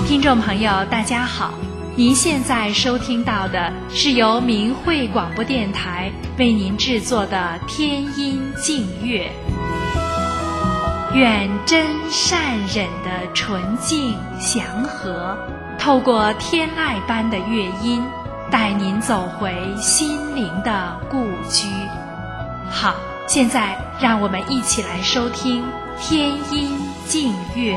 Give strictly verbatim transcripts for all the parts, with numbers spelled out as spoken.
听众朋友大家好，您现在收听到的是由明慧广播电台为您制作的天音净乐。愿真善忍的纯净祥和，透过天籁般的乐音，带您走回心灵的故居。好，现在让我们一起来收听天音净乐。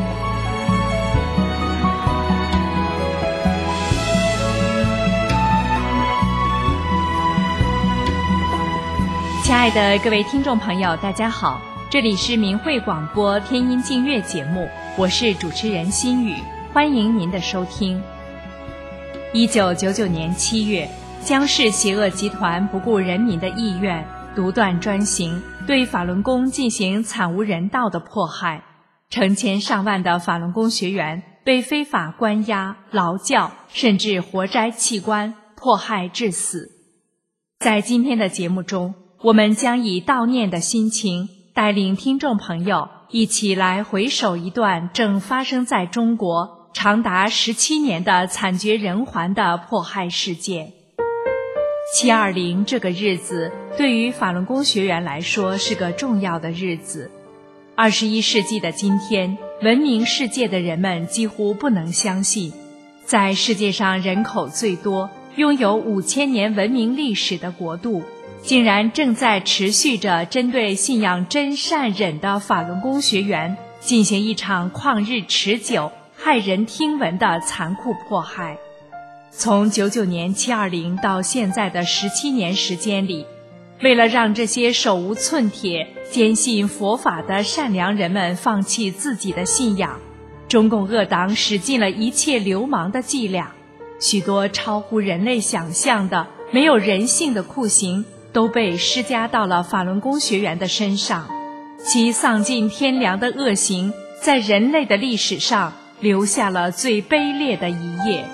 亲爱的各位听众朋友大家好，这里是明慧广播天音净乐节目，我是主持人心雨，欢迎您的收听。一九九九年七月，江氏邪恶集团不顾人民的意愿，独断专行，对法轮功进行惨无人道的迫害，成千上万的法轮功学员被非法关押、劳教，甚至活摘器官，迫害致死。在今天的节目中，我们将以悼念的心情，带领听众朋友一起来回首一段正发生在中国长达十七年的惨绝人寰的迫害事件。七二零这个日子对于法轮功学员来说是个重要的日子。二十一世纪的今天，文明世界的人们几乎不能相信，在世界上人口最多、拥有五千年文明历史的国度，竟然正在持续着针对信仰真善忍的法轮功学员进行一场旷日持久、骇人听闻的残酷迫害。从九九年七二零到现在的十七年时间里，为了让这些手无寸铁、坚信佛法的善良人们放弃自己的信仰，中共恶党使尽了一切流氓的伎俩，许多超乎人类想象的、没有人性的酷刑都被施加到了法轮功学员的身上，其丧尽天良的恶行在人类的历史上留下了最卑劣的一页。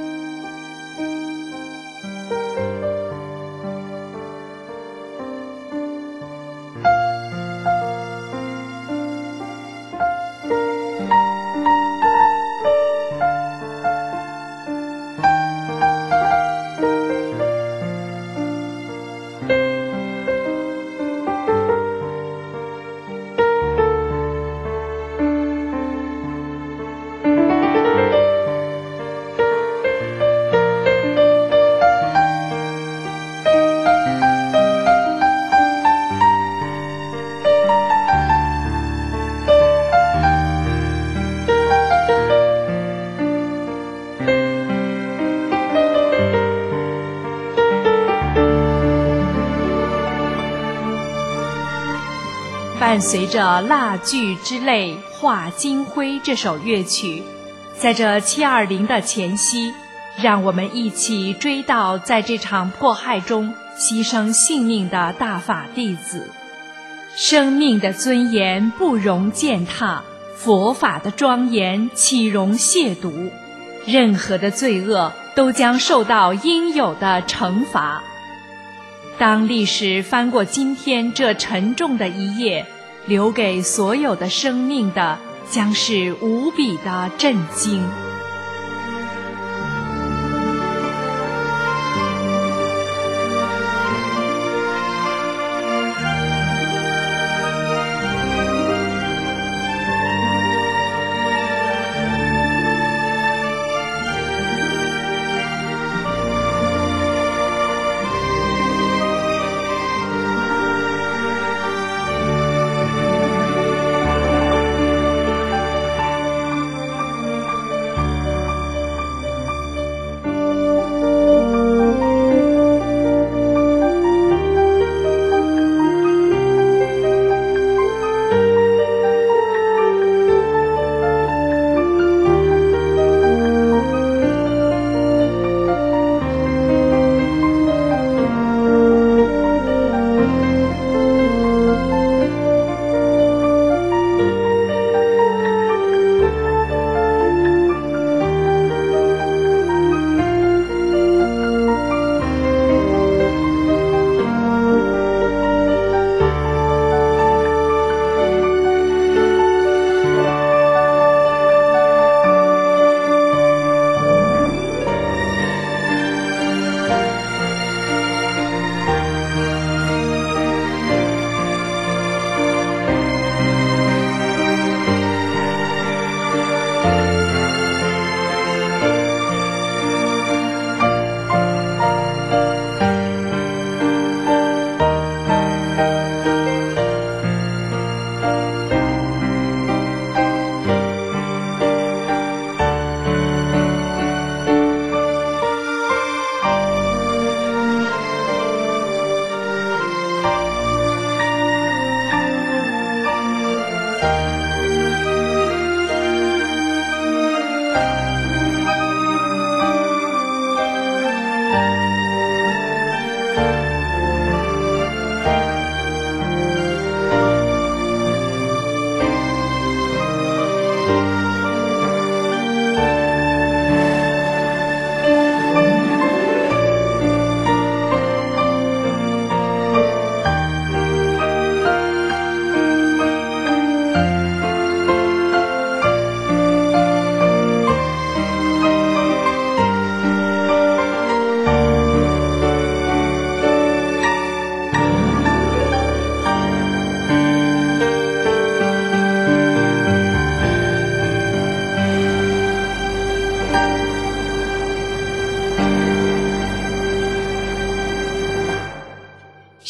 伴随着蜡炬之泪化金辉这首乐曲，在这七二零的前夕，让我们一起追悼在这场迫害中牺牲性命的大法弟子。生命的尊严不容践踏，佛法的庄严岂容亵渎，任何的罪恶都将受到应有的惩罚。当历史翻过今天这沉重的一页，留给所有的生命的将是无比的震惊。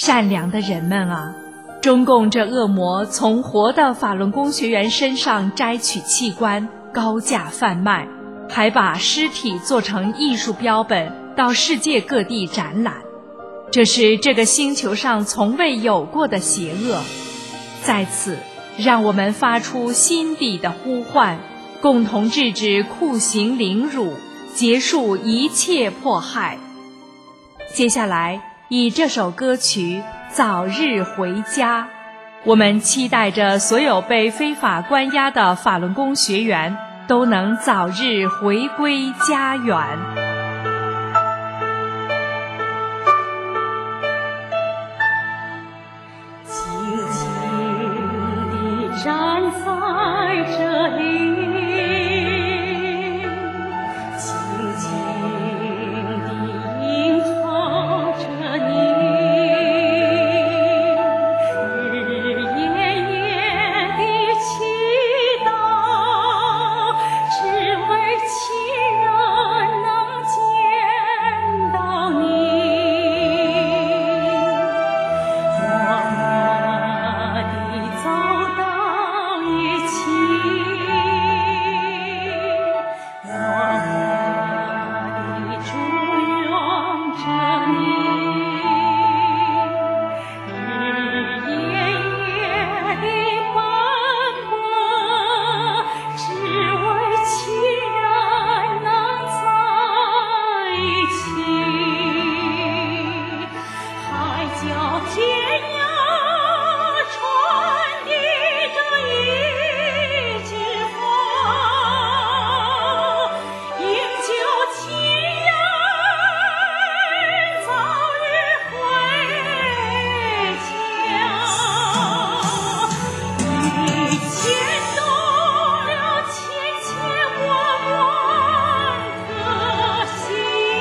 善良的人们啊，中共这恶魔从活的法轮功学员身上摘取器官，高价贩卖，还把尸体做成艺术标本到世界各地展览，这是这个星球上从未有过的邪恶。在此，让我们发出心底的呼唤，共同制止酷刑凌辱，结束一切迫害。接下来以这首歌曲《早日回家》，我们期待着所有被非法关押的法轮功学员都能早日回归家园。 静静地站在这里，静静地迎候着你，日夜夜地祈祷，只为亲人能见到你。我们的走到一起，我们的祝愿着你，日夜夜地奔波，只为亲人能在一起。海角天涯传递着一句话，营救亲人早日回家。你牵动了千千万万颗心，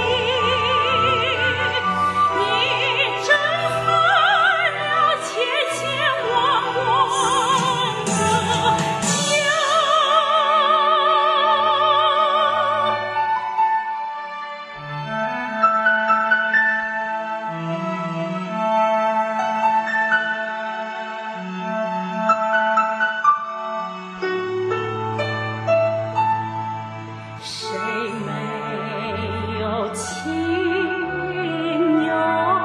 你震撼了千千万万个家。谁没有亲友？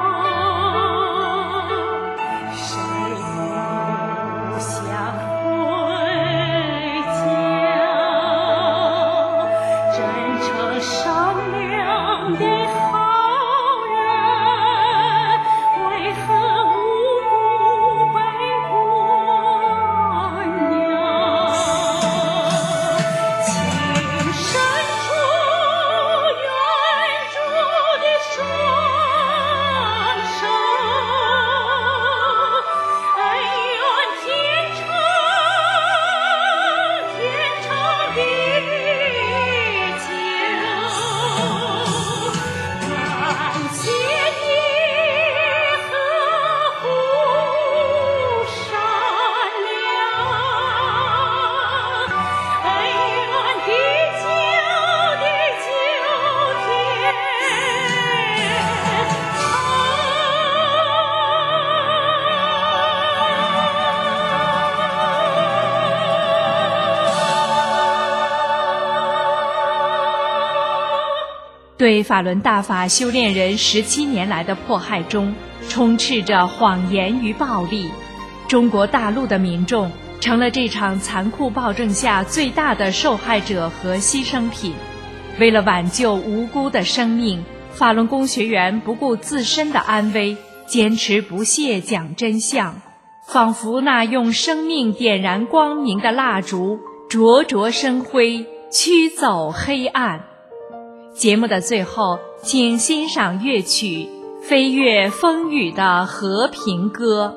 谁不想回家？真诚善良的好人，为何无辜被关押？情深处援助的双手，恩怨天长天长地久。感谢你呵护善良，恩怨地久地久天对法轮大法修炼人十七年来的迫害中，充斥着谎言与暴力。中国大陆的民众成了这场残酷暴政下最大的受害者和牺牲品。为了挽救无辜的生命，法轮功学员不顾自身的安危，坚持不懈讲真相，仿佛那用生命点燃光明的蜡烛，灼灼生辉，驱走黑暗。节目的最后，请欣赏乐曲《飞越风雨的和平歌》。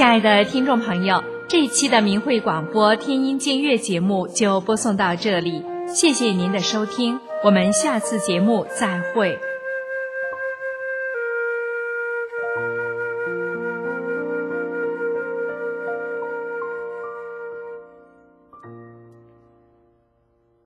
爱的听众朋友，这一期的明慧广播天音净月节目就播送到这里，谢谢您的收听，我们下次节目再会。